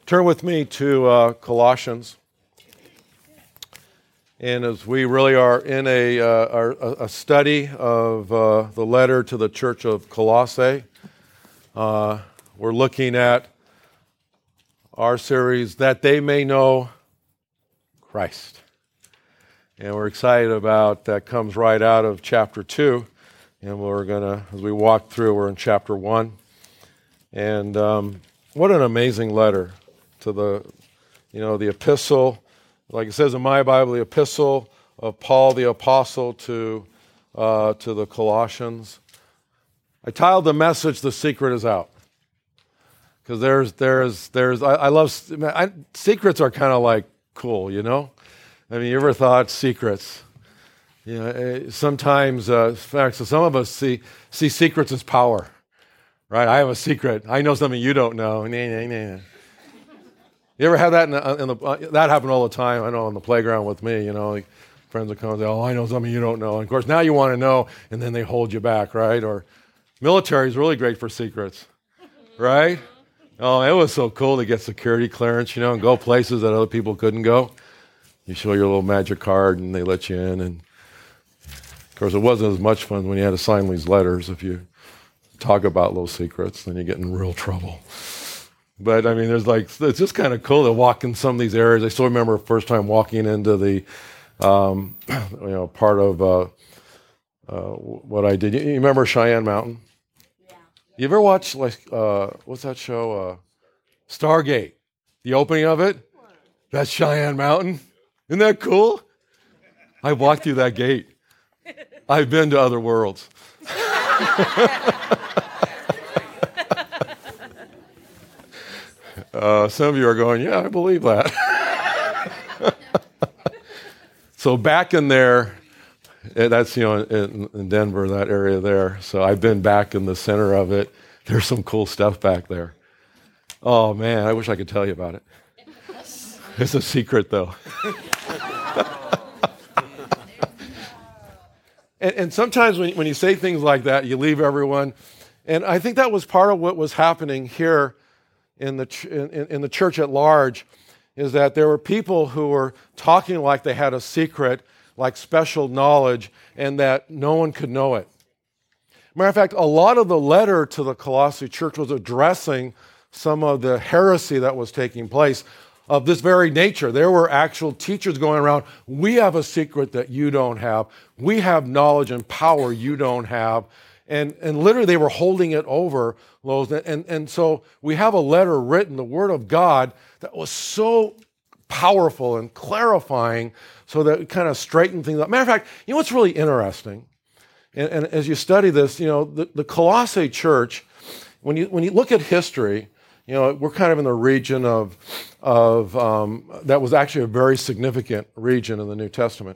Turn with me to Colossians. And as we really are in a study of the letter to the church of Colossae, we're looking at our series, That They May Know Christ. And we're excited about that. Comes right out of chapter 2. And we're going to, as we walk through, we're in chapter 1. And what an amazing letter to the epistle, like it says in my Bible, the epistle of Paul the apostle to the Colossians. I titled the message, "The Secret is Out." Because I love, secrets are kind of like cool, you know? I mean, you ever thought secrets? You know, sometimes, in fact, so some of us see secrets as power, right? I have a secret. I know something you don't know. You ever have that that happened all the time? I know on the playground with me, you know, like friends would come and say, "Oh, I know something you don't know." And of course, now you want to know, and then they hold you back, right? Or military is really great for secrets, right? Oh, it was so cool to get security clearance, you know, and go places that other people couldn't go. You show your little magic card, and they let you in. And of course, it wasn't as much fun when you had to sign these letters. If you talk about little secrets, then you get in real trouble. But I mean, it's just kind of cool to walk in some of these areas. I still remember the first time walking into the, part of what I did. You remember Cheyenne Mountain? Yeah. You ever watch what's that show? Stargate. The opening of it. That's Cheyenne Mountain. Isn't that cool? I walked through that gate. I've been to other worlds. Some of you are going, yeah, I believe that. So back in there, that's, in Denver, that area there. So I've been back in the center of it. There's some cool stuff back there. Oh, man, I wish I could tell you about it. It's a secret, though. And sometimes when you say things like that, you leave everyone. And I think that was part of what was happening here in the church at large, is that there were people who were talking like they had a secret, like special knowledge, and that no one could know it. Matter of fact, a lot of the letter to the Colossae church was addressing some of the heresy that was taking place of this very nature. There were actual teachers going around, we have a secret that you don't have. We have knowledge and power you don't have. And literally they were holding it over Lowe's. And so we have a letter written, the Word of God, that was so powerful and clarifying so that it kind of straightened things up. Matter of fact, you know what's really interesting? And as you study this, the Colossae church, when you look at history, we're kind of in the region of that was actually a very significant region in the New Testament.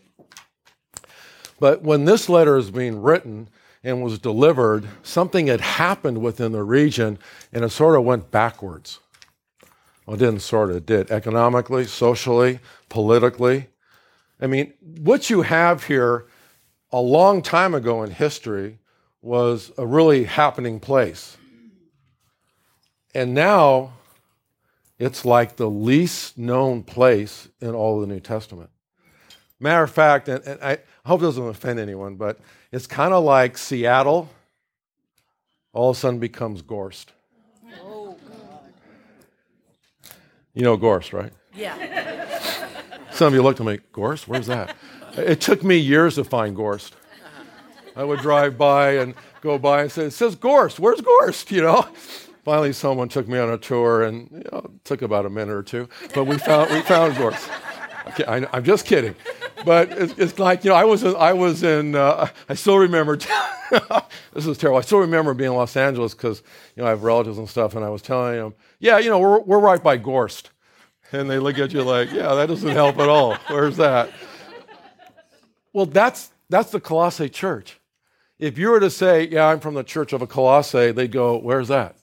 But when this letter is being written and was delivered, something had happened within the region, and it sort of went backwards. Well, it didn't sort of, it did. Economically, socially, politically. I mean, what you have here a long time ago in history was a really happening place. And now, it's like the least known place in all of the New Testament. Matter of fact, and I hope it doesn't offend anyone, but it's kind of like Seattle all of a sudden becomes Gorst. Oh, God. You know Gorst, right? Yeah. Some of you looked at me, Gorst? Where's that? It took me years to find Gorst. I would drive by and go by and say, it says Gorst. Where's Gorst? Finally, someone took me on a tour, and it took about a minute or two, but we found Gorst. Okay, I'm just kidding, but it's like I still remember. This is terrible. I still remember being in Los Angeles because I have relatives and stuff, and I was telling them, we're right by Gorst, and they look at you like, yeah, that doesn't help at all. Where's that? Well, that's the Colossae church. If you were to say, yeah, I'm from the church of a Colossae, they'd go, where's that?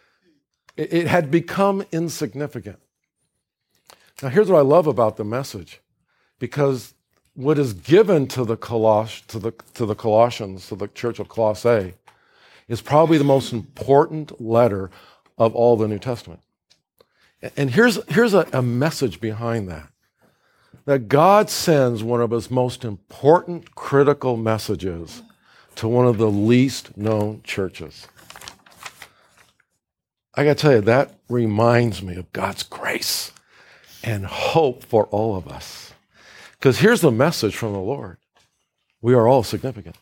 It had become insignificant. Now, here's what I love about the message, because what is given to the Colossians, to the church of Colossae, is probably the most important letter of all the New Testament. And here's a message behind that. That God sends one of his most important, critical messages to one of the least known churches. I got to tell you, that reminds me of God's grace and hope for all of us. Because here's the message from the Lord. We are all significant.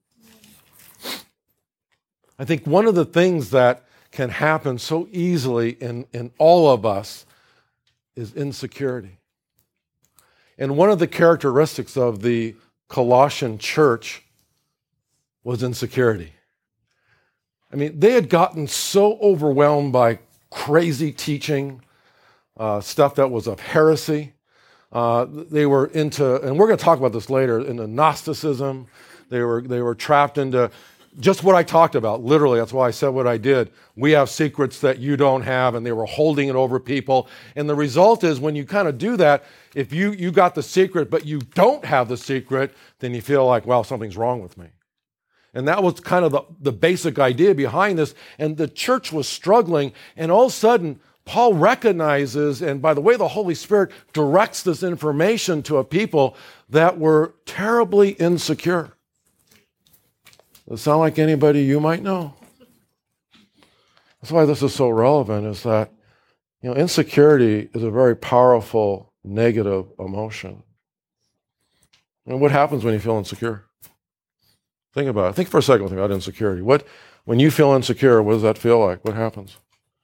I think one of the things that can happen so easily in all of us is insecurity. And one of the characteristics of the Colossian church was insecurity. I mean, they had gotten so overwhelmed by crazy teaching, stuff that was of heresy. They were into, and we're going to talk about this later, into Gnosticism. They were trapped into just what I talked about, literally. That's why I said what I did. We have secrets that you don't have, and they were holding it over people. And the result is when you kind of do that, if you got the secret, but you don't have the secret, then you feel like, well, something's wrong with me. And that was kind of the basic idea behind this. And the church was struggling, and all of a sudden, Paul recognizes, and by the way, the Holy Spirit directs this information to a people that were terribly insecure. Does it sound like anybody you might know? That's why this is so relevant, is that, insecurity is a very powerful negative emotion. And what happens when you feel insecure? Think about it. Think for a second about insecurity. When you feel insecure, what does that feel like? What happens?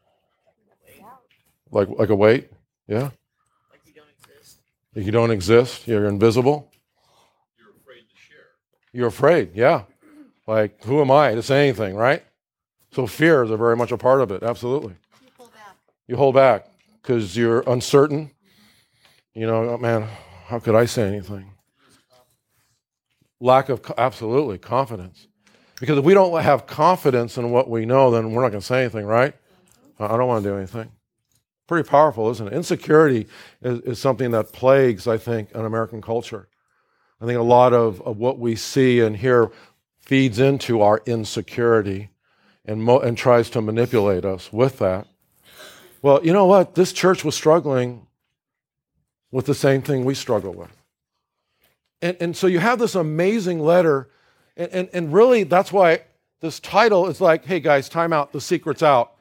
Like a weight? Yeah? Like you don't exist. Like you don't exist? You're invisible? You're afraid to share. You're afraid, yeah. Like, who am I to say anything, right? So fear is very much a part of it, absolutely. You pull back. You hold back because you're uncertain. Oh, man, how could I say anything? Lack of, absolutely, confidence. Because if we don't have confidence in what we know, then we're not going to say anything, right? I don't want to do anything. Pretty powerful, isn't it? Insecurity is something that plagues, I think, an American culture. I think a lot of what we see and hear feeds into our insecurity and tries to manipulate us with that. Well, you know what? This church was struggling with the same thing we struggle with. And so you have this amazing letter, and really that's why this title is like, hey guys, time out, the secret's out.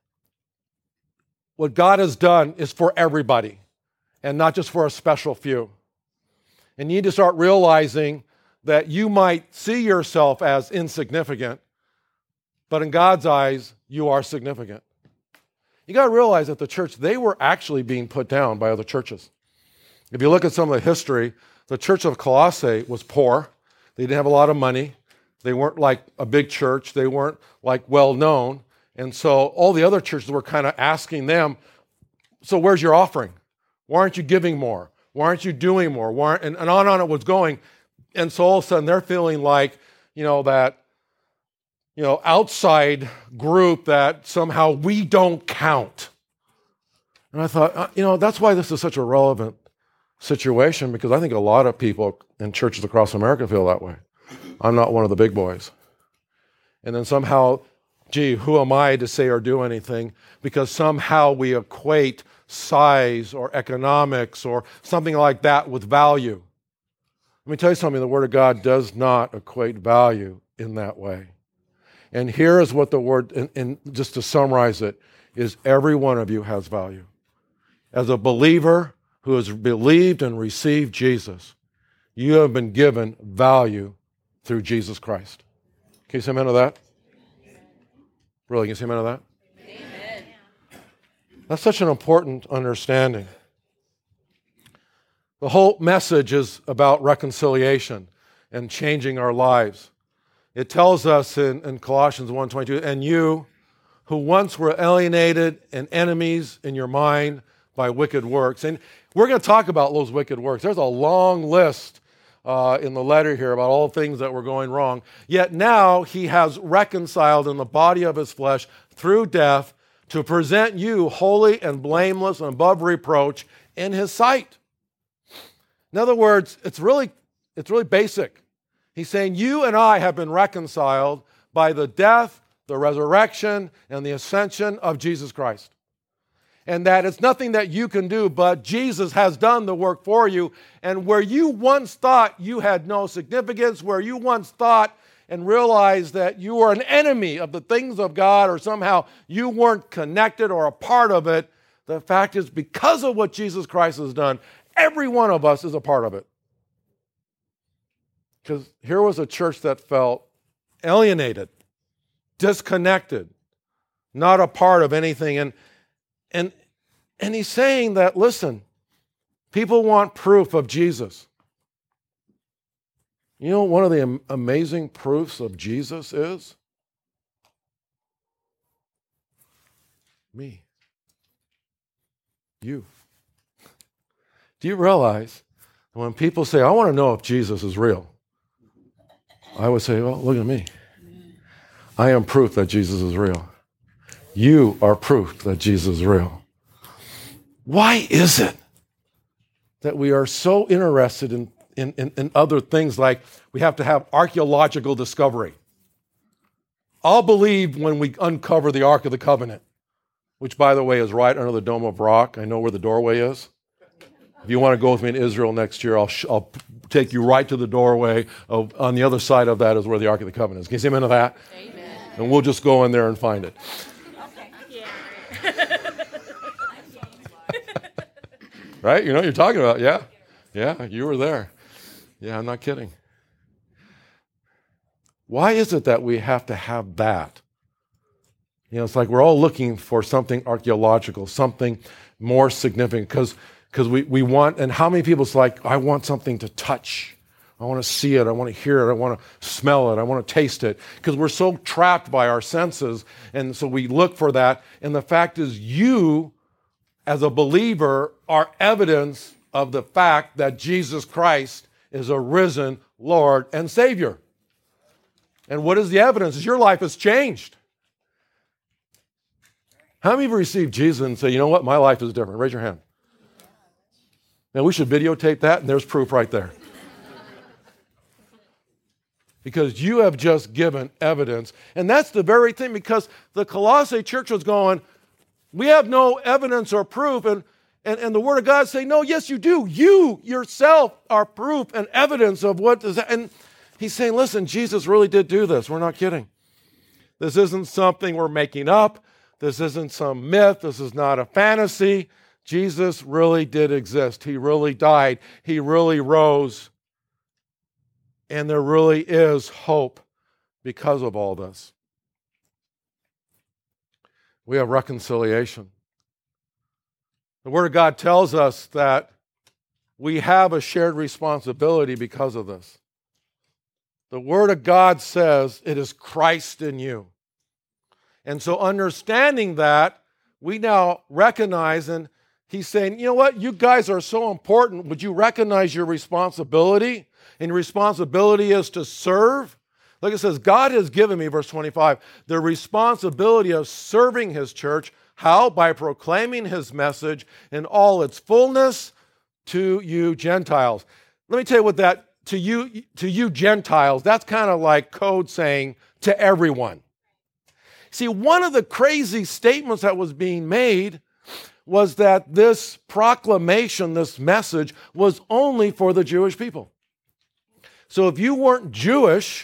What God has done is for everybody, and not just for a special few. And you need to start realizing that you might see yourself as insignificant, but in God's eyes, you are significant. You got to realize that the church, they were actually being put down by other churches. If you look at some of the history, the church of Colossae was poor. They didn't have a lot of money. They weren't like a big church. They weren't like well known. And so all the other churches were kind of asking them, so where's your offering? Why aren't you giving more? Why aren't you doing more? And on it was going. And so all of a sudden they're feeling like, that, outside group that somehow we don't count. And I thought, that's why this is such a relevant situation, because I think a lot of people in churches across America feel that way. I'm not one of the big boys. And then somehow, who am I to say or do anything? Because somehow we equate size or economics or something like that with value. Let me tell you something, the Word of God does not equate value in that way. And here is what the Word, and just to summarize it, is every one of you has value. As a believer who has believed and received Jesus, you have been given value through Jesus Christ. Can you say amen to that? Really, can you say amen to that? Amen. That's such an important understanding. The whole message is about reconciliation and changing our lives. It tells us in Colossians 1:22, and you who once were alienated and enemies in your mind by wicked works. And we're going to talk about those wicked works. There's a long list in the letter here about all things that were going wrong. Yet now he has reconciled in the body of his flesh through death to present you holy and blameless and above reproach in his sight. In other words, it's really basic. He's saying you and I have been reconciled by the death, the resurrection, and the ascension of Jesus Christ. and that it's nothing that you can do, but Jesus has done the work for you. And where you once thought you had no significance, where you once thought and realized that you were an enemy of the things of God, or somehow you weren't connected or a part of it, the fact is, because of what Jesus Christ has done, every one of us is a part of it. Because here was a church that felt alienated, disconnected, not a part of anything. And he's saying that, listen, people want proof of Jesus. You know what one of the amazing proofs of Jesus is? Me. You. Do you realize when people say, I want to know if Jesus is real, I would say, well, look at me. I am proof that Jesus is real. You are proof that Jesus is real. Why is it that we are so interested in other things, like we have to have archaeological discovery? I'll believe when we uncover the Ark of the Covenant, which, by the way, is right under the Dome of Rock. I know where the doorway is. If you want to go with me to Israel next year, I'll take you right to the doorway. On the other side of that is where the Ark of the Covenant is. Can you say amen to that? Amen. And we'll just go in there and find it. Okay. Yeah. Right? You know what you're talking about, yeah? Yeah, you were there. Yeah, I'm not kidding. Why is it that we have to have that? You know, it's like we're all looking for something archaeological, something more significant, because we want, and how many people, it's like, I want something to touch. I want to see it. I want to hear it. I want to smell it. I want to taste it. Because we're so trapped by our senses, and so we look for that. And the fact is, you, as a believer, are evidence of the fact that Jesus Christ is a risen Lord and Savior. And what is the evidence? Is your life has changed. How many of you received Jesus and say, you know what, my life is different? Raise your hand. Now, we should videotape that, and there's proof right there. Because you have just given evidence. And that's the very thing, because the Colossae church was going, we have no evidence or proof. And the Word of God saying, no, yes, you do. You yourself are proof and evidence of what is. And he's saying, listen, Jesus really did do this. We're not kidding. This isn't something we're making up. This isn't some myth. This is not a fantasy. Jesus really did exist. He really died. He really rose. And there really is hope because of all this. We have reconciliation. The Word of God tells us that we have a shared responsibility because of this. The Word of God says it is Christ in you. And so understanding that, we now recognize, and he's saying, you know what, you guys are so important. Would you recognize your responsibility? And your responsibility is to serve. Like it says, God has given me, verse 25, the responsibility of serving his church. How? By proclaiming his message in all its fullness to you Gentiles. Let me tell you what that, to you Gentiles, that's kind of like code saying to everyone. See, one of the crazy statements that was being made was that this proclamation, this message, was only for the Jewish people. So if you weren't Jewish,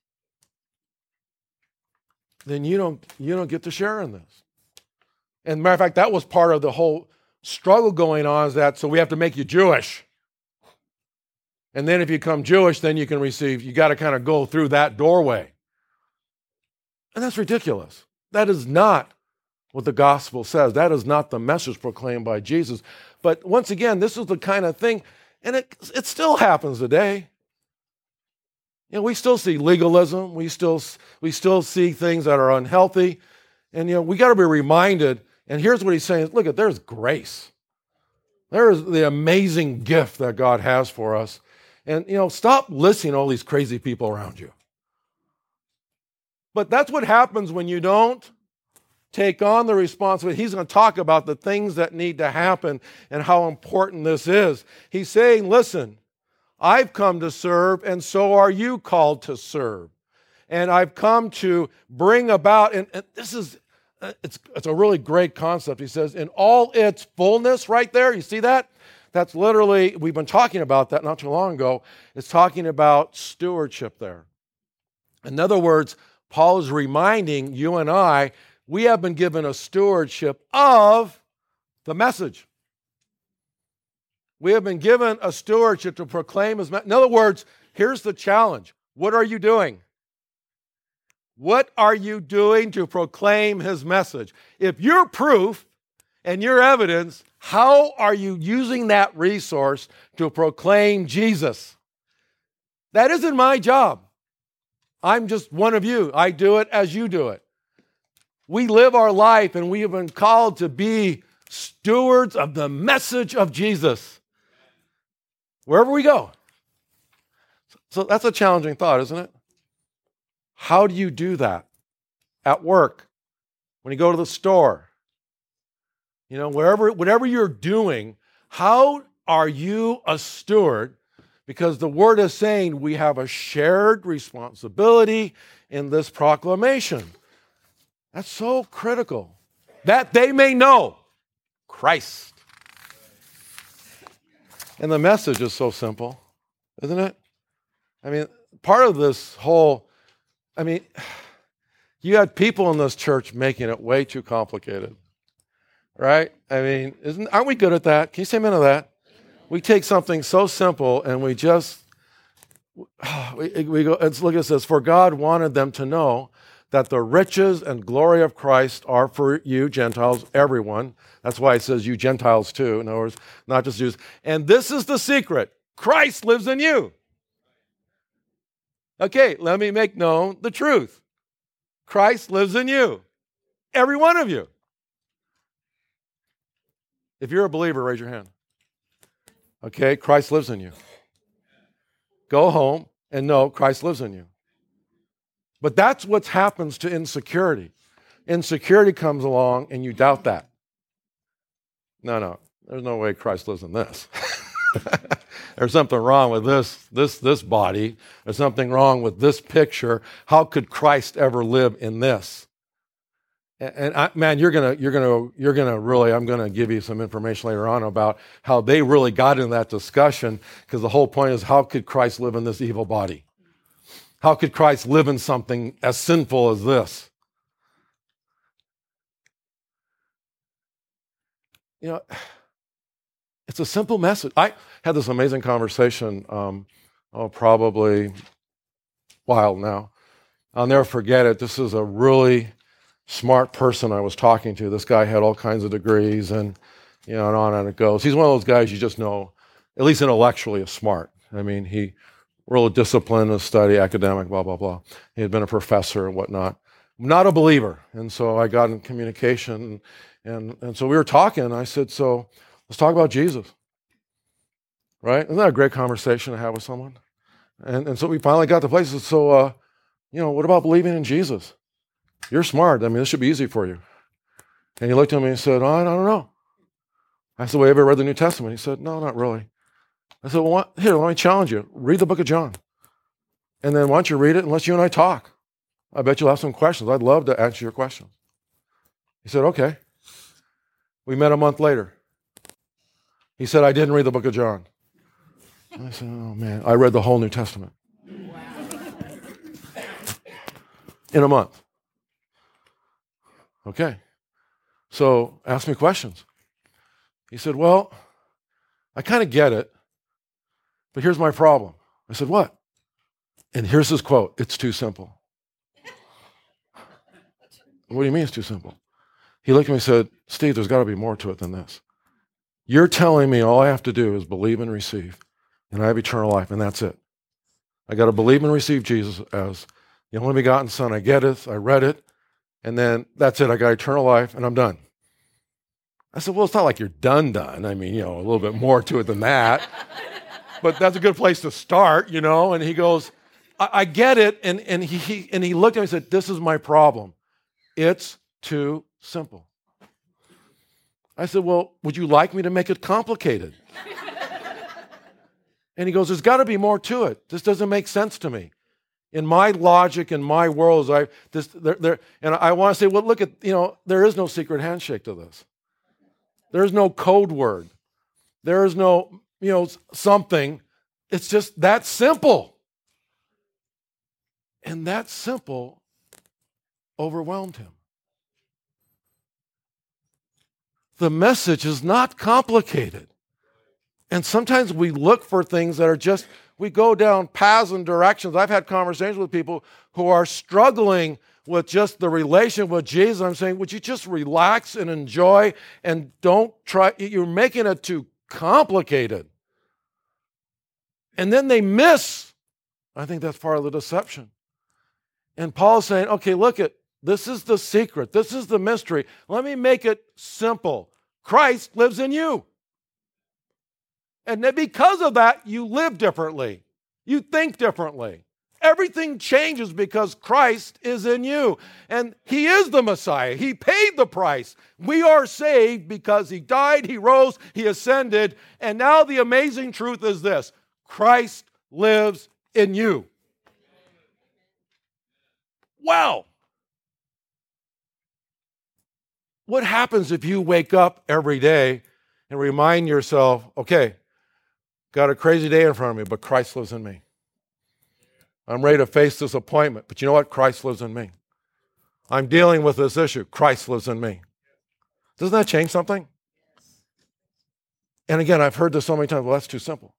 then you don't get to share in this. And matter of fact, that was part of the whole struggle going on, is that so we have to make you Jewish. And then if you become Jewish, then you can receive, you got to kind of go through that doorway. And that's ridiculous. That is not what the gospel says. That is not the message proclaimed by Jesus. But once again, this is the kind of thing, and it still happens today. You know, we still see legalism. We still see things that are unhealthy. And, you know, we got to be reminded, and here's what he's saying. Look, there's grace. There is the amazing gift that God has for us. And, you know, stop listening to all these crazy people around you. But that's what happens when you don't take on the responsibility. He's going to talk about the things that need to happen and how important this is. He's saying, listen, I've come to serve, and so are you called to serve. And I've come to bring about, and this is it's a really great concept. He says, in all its fullness right there, you see that? That's literally, we've been talking about that not too long ago. It's talking about stewardship there. In other words, Paul is reminding you and I, we have been given a stewardship of the message. We have been given a stewardship to proclaim his message. In other words, here's the challenge. What are you doing? What are you doing to proclaim his message? If you're proof and you're evidence, how are you using that resource to proclaim Jesus? That isn't my job. I'm just one of you. I do it as you do it. We live our life and we have been called to be stewards of the message of Jesus wherever we go. So that's a challenging thought, isn't it? How do you do that? At work, when you go to the store, whatever you're doing, how are you a steward? Because the word is saying we have a shared responsibility in this proclamation. That's so critical. That they may know Christ. And the message is so simple, isn't it? I mean, part of this whole, you had people in this church making it way too complicated, right? I mean, aren't we good at that? Can you say amen to that? We take something so simple and we just, we go, look at this, for God wanted them to know that the riches and glory of Christ are for you, Gentiles, everyone. That's why it says you Gentiles too, in other words, not just Jews. And this is the secret. Christ lives in you. Okay, let me make known the truth. Christ lives in you. Every one of you. If you're a believer, raise your hand. Okay, Christ lives in you. Go home and know Christ lives in you. But that's what happens to insecurity. Insecurity comes along and you doubt that. No, there's no way Christ lives in this. There's something wrong with this body. There's something wrong with this picture. How could Christ ever live in this? And you're gonna really. I'm gonna give you some information later on about how they really got into that discussion, because the whole point is, how could Christ live in this evil body? How could Christ live in something as sinful as this? It's a simple message. I had this amazing conversation, probably a while now. I'll never forget it. This is a really smart person I was talking to. This guy had all kinds of degrees and on and it goes. He's one of those guys you just know, at least intellectually, is smart. I mean, he real disciplined in study, academic, blah, blah, blah. He had been a professor and whatnot. Not a believer. And so I got in communication and so we were talking and I said, so let's talk about Jesus. Right? Isn't that a great conversation to have with someone? And so we finally got to places. So, what about believing in Jesus? You're smart. I mean, this should be easy for you. And he looked at me and said, I don't know. I said, well, have you ever read the New Testament? He said, no, not really. I said, well, here, let me challenge you. Read the book of John. And then why don't you read it and let you and I talk? I bet you'll have some questions. I'd love to answer your questions. He said, okay. We met a month later. He said, I didn't read the book of John. I said, oh, man, I read the whole New Testament. Wow. In a month. Okay. So ask me questions. He said, well, I kind of get it, but here's my problem. I said, what? And here's his quote. It's too simple. What do you mean it's too simple? He looked at me and said, Steve, there's got to be more to it than this. You're telling me all I have to do is believe and receive, and I have eternal life, and that's it. I got to believe and receive Jesus as the only begotten Son. I get it. I read it. And then that's it. I got eternal life, and I'm done. I said, well, it's not like you're done. I mean, a little bit more to it than that. But that's a good place to start, And he goes, I get it. And he looked at me and said, this is my problem. It's too simple. I said, well, would you like me to make it complicated? And he goes, there's got to be more to it. This doesn't make sense to me. In my logic, in my world, and I want to say, well, look at, there is no secret handshake to this. There's no code word. There is no, something. It's just that simple. And that simple overwhelmed him. The message is not complicated. And sometimes we look for things that are just, we go down paths and directions. I've had conversations with people who are struggling with just the relation with Jesus. I'm saying, would you just relax and enjoy and don't try, you're making it too complicated. And then they miss. I think that's part of the deception. And Paul's saying, okay, look at, this is the secret. This is the mystery. Let me make it simple. Christ lives in you. And then because of that, you live differently. You think differently. Everything changes because Christ is in you. And He is the Messiah. He paid the price. We are saved because He died, He rose, He ascended. And now the amazing truth is this: Christ lives in you. Wow. What happens if you wake up every day and remind yourself, okay, got a crazy day in front of me, but Christ lives in me. I'm ready to face this appointment, but you know what? Christ lives in me. I'm dealing with this issue. Christ lives in me. Doesn't that change something? And again, I've heard this so many times, well, that's too simple.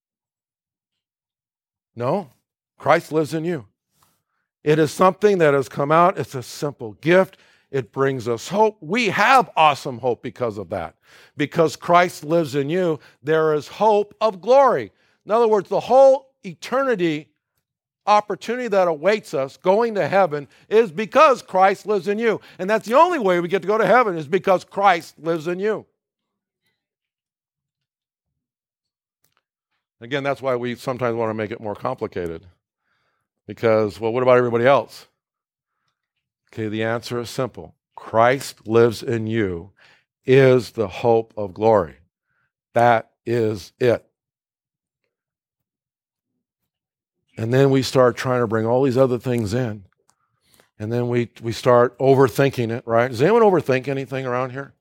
No, Christ lives in you. It is something that has come out. It's a simple gift. It brings us hope. We have awesome hope because of that. Because Christ lives in you, there is hope of glory. In other words, the whole eternity opportunity that awaits us going to heaven is because Christ lives in you. And that's the only way we get to go to heaven, is because Christ lives in you. Again, that's why we sometimes want to make it more complicated. Because, well, what about everybody else? Okay, the answer is simple. Christ lives in you is the hope of glory. That is it. And then we start trying to bring all these other things in. And then we start overthinking it, right? Does anyone overthink anything around here?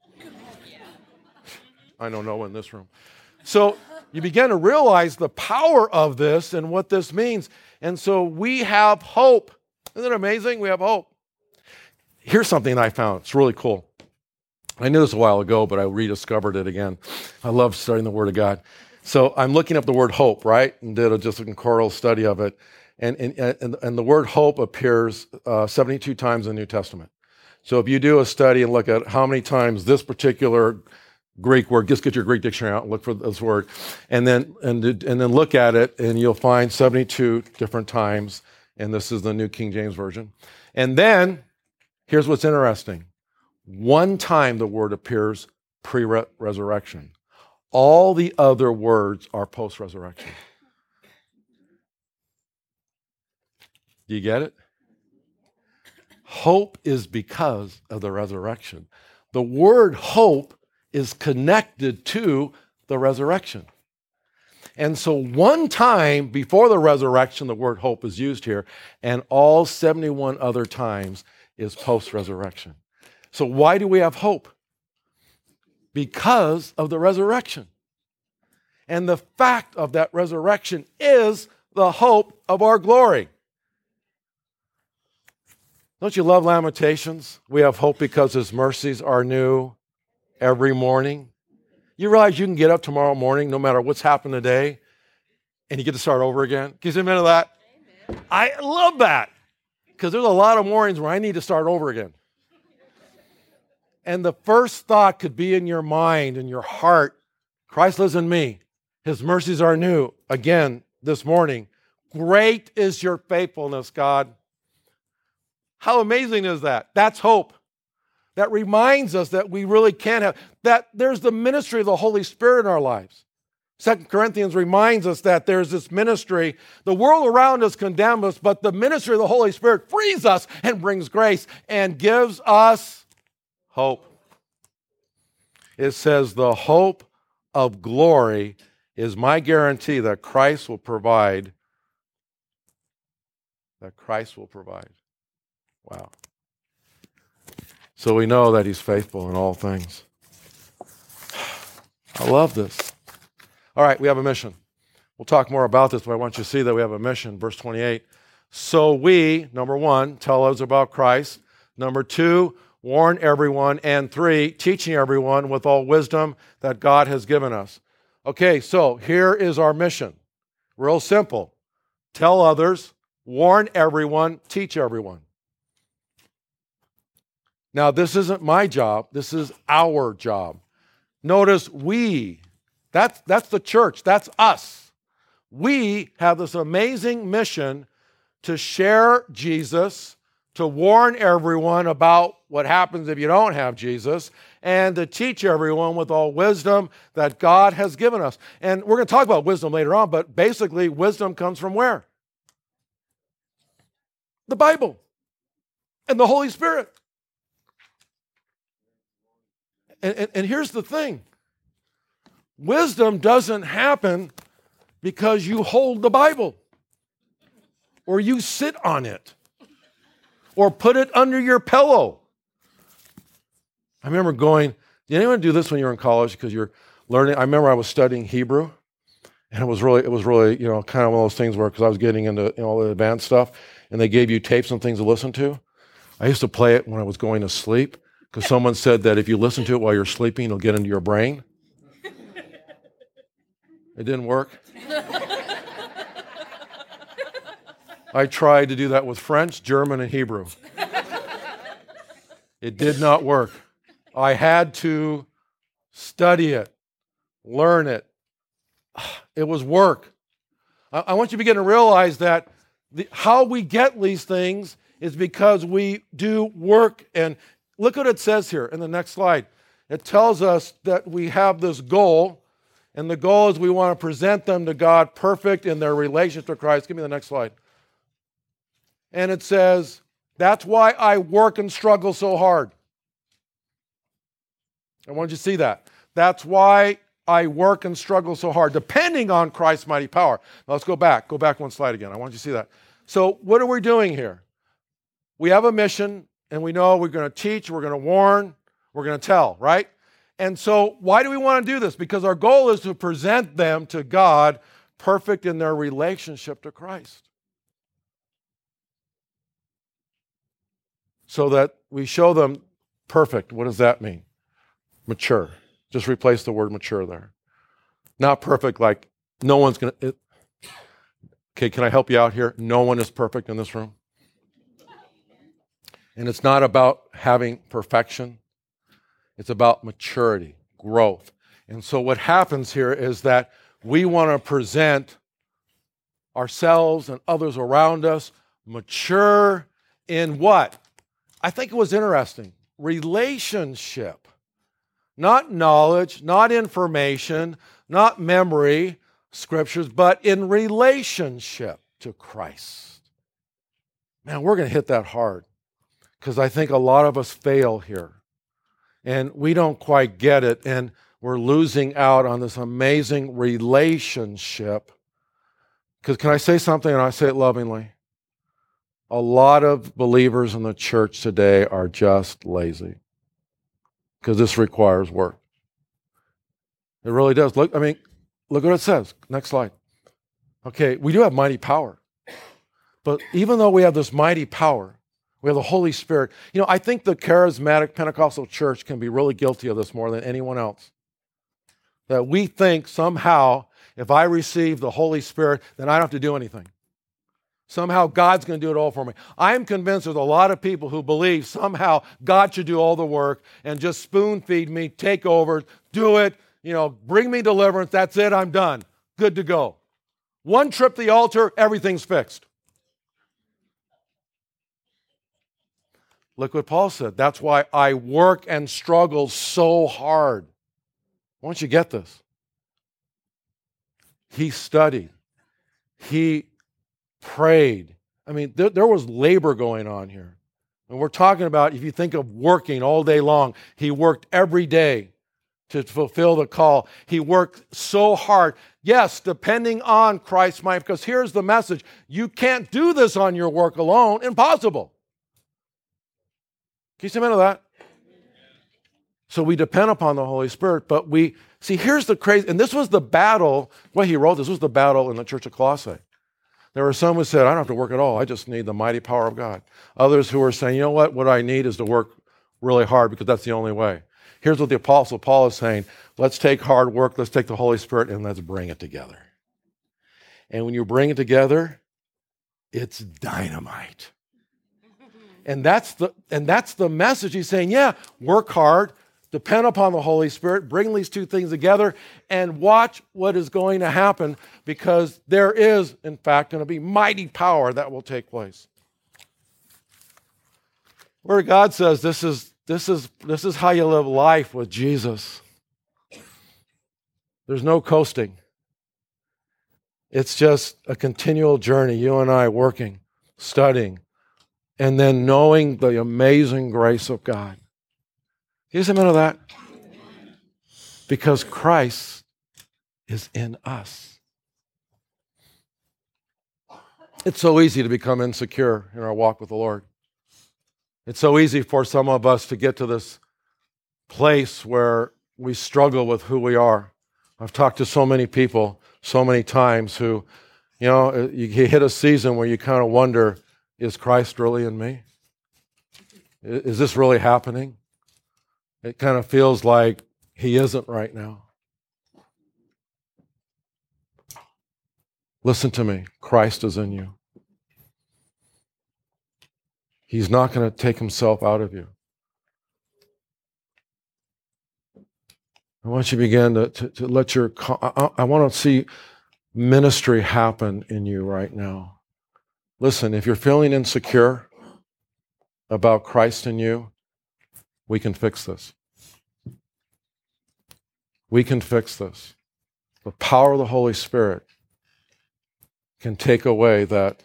I know no one in this room. So you begin to realize the power of this and what this means. And so we have hope. Isn't it amazing? We have hope. Here's something I found. It's really cool. I knew this a while ago, but I rediscovered it again. I love studying the Word of God. So I'm looking up the word hope, right? And did just a concordal study of it. And the word hope appears 72 times in the New Testament. So if you do a study and look at how many times this particular Greek word, just get your Greek dictionary out and look for this word, and then look at it, and you'll find 72 different times. And this is the New King James Version. And then here's what's interesting. One time the word appears pre-resurrection. All the other words are post-resurrection. Do you get it? Hope is because of the resurrection. The word hope is connected to the resurrection. And so one time before the resurrection, the word hope is used here, and all 71 other times is post-resurrection. So why do we have hope? Because of the resurrection. And the fact of that resurrection is the hope of our glory. Don't you love Lamentations? We have hope because His mercies are new every morning. You realize you can get up tomorrow morning, no matter what's happened today, and you get to start over again? Can you say amen to that? Amen. I love that, because there's a lot of mornings where I need to start over again. And the first thought could be in your mind and your heart, Christ lives in me. His mercies are new. Again, this morning, great is your faithfulness, God. How amazing is that? That's hope. That reminds us that we really can have, that there's the ministry of the Holy Spirit in our lives. 2 Corinthians reminds us that there's this ministry. The world around us condemns us, but the ministry of the Holy Spirit frees us and brings grace and gives us hope. It says, the hope of glory is my guarantee that Christ will provide that Christ will provide. Wow. So we know that he's faithful in all things. I love this. All right, we have a mission. We'll talk more about this, but I want you to see that we have a mission. Verse 28. So we, number one, tell others about Christ. Number two, warn everyone. And three, teaching everyone with all wisdom that God has given us. Okay, so here is our mission. Real simple. Tell others, warn everyone, teach everyone. Now, this isn't my job. This is our job. Notice we, that's the church. That's us. We have this amazing mission to share Jesus, to warn everyone about what happens if you don't have Jesus, and to teach everyone with all wisdom that God has given us. And we're going to talk about wisdom later on, but basically, wisdom comes from where? The Bible and the Holy Spirit. And here's the thing. Wisdom doesn't happen because you hold the Bible or you sit on it or put it under your pillow. I remember going, did anyone do this when you were in college because you're learning? I remember I was studying Hebrew, and it was really, kind of one of those things where, because I was getting into all the advanced stuff, and they gave you tapes and things to listen to. I used to play it when I was going to sleep because someone said that if you listen to it while you're sleeping, it'll get into your brain. It didn't work. I tried to do that with French, German, and Hebrew. It did not work. I had to study it, learn it. It was work. I want you to begin to realize that how we get these things is because we do work. And look what it says here in the next slide. It tells us that we have this goal, and the goal is we want to present them to God perfect in their relationship to Christ. Give me the next slide. And it says, that's why I work and struggle so hard. I want you to see that. That's why I work and struggle so hard, depending on Christ's mighty power. Now let's go back. Go back one slide again. I want you to see that. So what are we doing here? We have a mission, and we know we're going to teach, we're going to warn, we're going to tell, right? And so why do we want to do this? Because our goal is to present them to God perfect in their relationship to Christ. So that we show them perfect. What does that mean? Mature. Just replace the word mature there. Not perfect like no one's going to... Okay, can I help you out here? No one is perfect in this room. And it's not about having perfection. It's about maturity, growth. And so what happens here is that we want to present ourselves and others around us mature in what? I think it was interesting. Relationship. Not knowledge, not information, not memory, scriptures, but in relationship to Christ. Man, we're going to hit that hard because I think a lot of us fail here. And we don't quite get it, and we're losing out on this amazing relationship. Because can I say something, and I say it lovingly? A lot of believers in the church today are just lazy because this requires work. It really does. Look what it says. Next slide. Okay, we do have mighty power. But even though we have this mighty power, we have the Holy Spirit. I think the charismatic Pentecostal church can be really guilty of this more than anyone else. That we think somehow if I receive the Holy Spirit, then I don't have to do anything. Somehow God's going to do it all for me. I'm convinced there's a lot of people who believe somehow God should do all the work and just spoon feed me, take over, do it, bring me deliverance. That's it. I'm done. Good to go. One trip to the altar, everything's fixed. Look what Paul said. That's why I work and struggle so hard. Why don't you get this? He studied. He prayed. There was labor going on here. And we're talking about, if you think of working all day long, he worked every day to fulfill the call. He worked so hard. Yes, depending on Christ's might, because here's the message. You can't do this on your work alone. Impossible. Can you see that? So we depend upon the Holy Spirit, but see, here's the crazy, and this was the battle, he wrote this was the battle in the church of Colossae. There were some who said, I don't have to work at all. I just need the mighty power of God. Others who were saying, you know what I need is to work really hard because that's the only way. Here's what the Apostle Paul is saying. Let's take hard work, let's take the Holy Spirit, and let's bring it together. And when you bring it together, it's dynamite. And that's the message. He's saying, yeah, work hard, depend upon the Holy Spirit, bring these two things together, and watch what is going to happen, because there is, in fact, going to be mighty power that will take place. Where God says this is how you live life with Jesus. There's no coasting. It's just a continual journey, you and I working, studying, and then knowing the amazing grace of God. Can you say amen to that? Because Christ is in us. It's so easy to become insecure in our walk with the Lord. It's so easy for some of us to get to this place where we struggle with who we are. I've talked to so many people so many times who, you hit a season where you kind of wonder, is Christ really in me? Is this really happening? It kind of feels like he isn't right now. Listen to me. Christ is in you. He's not going to take himself out of you. I want you to begin to let I want to see ministry happen in you right now. Listen, if you're feeling insecure about Christ in you, we can fix this. We can fix this. The power of the Holy Spirit can take away that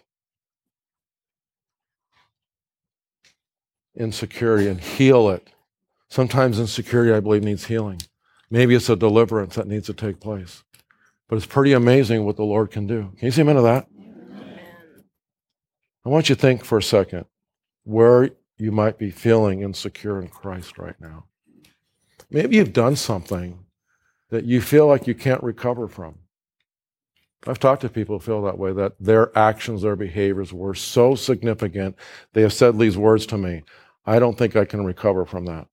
insecurity and heal it. Sometimes insecurity, I believe, needs healing. Maybe it's a deliverance that needs to take place. But it's pretty amazing what the Lord can do. Can you say amen to that? Amen. I want you to think for a second where you might be feeling insecure in Christ right now. Maybe you've done something that you feel like you can't recover from. I've talked to people who feel that way, that their actions, their behaviors were so significant. They have said these words to me, I don't think I can recover from that.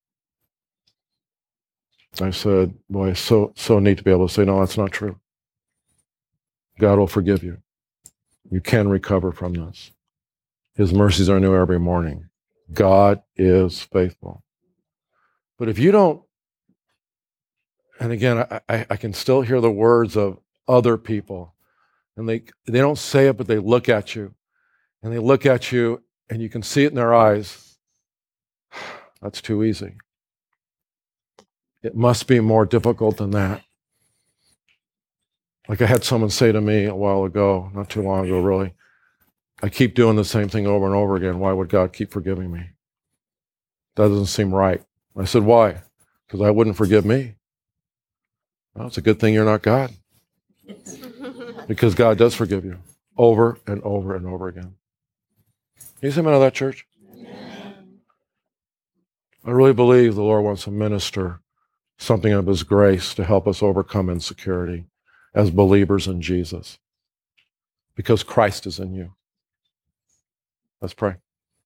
I said, boy, it's so neat to be able to say, no, that's not true. God will forgive you. You can recover from this. His mercies are new every morning. God is faithful. But if you don't, and again, I can still hear the words of other people, and they don't say it, but they look at you, and they look at you, and you can see it in their eyes. That's too easy. It must be more difficult than that. Like I had someone say to me a while ago, not too long ago really, I keep doing the same thing over and over again. Why would God keep forgiving me? That doesn't seem right. I said, why? Because I wouldn't forgive me. Well, it's a good thing you're not God. Because God does forgive you over and over and over again. Can you say amen to that, church? Amen. I really believe the Lord wants to minister something of his grace to help us overcome insecurity as believers in Jesus. Because Christ is in you. Let's pray.